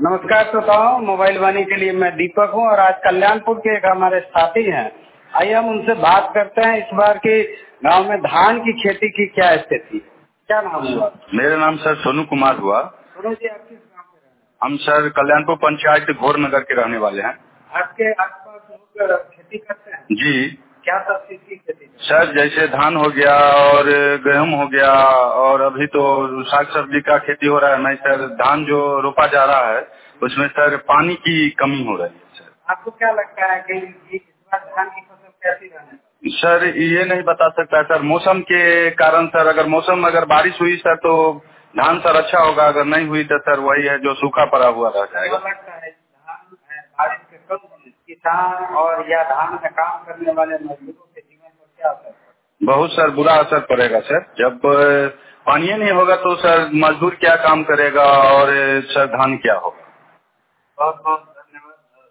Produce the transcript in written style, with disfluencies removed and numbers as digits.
नमस्कार श्रोताओं, मोबाइल वाणी के लिए मैं दीपक हूं और आज कल्याणपुर के एक हमारे साथी हैं। आइए हम उनसे बात करते हैं इस बार की गांव में धान की खेती की क्या स्थिति है। क्या नाम हुआ? मेरा नाम सर सोनू कुमार हुआ। सोनू जी, आप किस गाँव से रहने वाले? हम सर कल्याणपुर पंचायत घोर नगर के रहने वाले हैं। आपके आसपास लोग खेती करते हैं? जी क्या सब चीज की खेती है? सर, जैसे धान हो गया और गेहूं हो गया और अभी तो साग सब्जी का खेती हो रहा है। मैं सर धान जो रोपा जा रहा है उसमें सर पानी की कमी हो रही है सर। आपको क्या लगता है कि इस बार धान की फसल कैसी रहने वाली? सर ये नहीं बता सकता सर, मौसम के कारण सर। अगर बारिश हुई सर तो धान सर अच्छा होगा, अगर नहीं हुई तो सर वही है जो सूखा पड़ा हुआ रह जाएगा। लगता है धान बारिश के कम होने किसान और या धान में काम करने वाले मजदूरों के जीवन पर क्या असर पड़ेगा? बहुत सर बुरा असर पड़ेगा सर। जब पानी नहीं होगा तो सर मजदूर क्या काम करेगा और सर धान क्या होगा। बहुत बहुत धन्यवाद।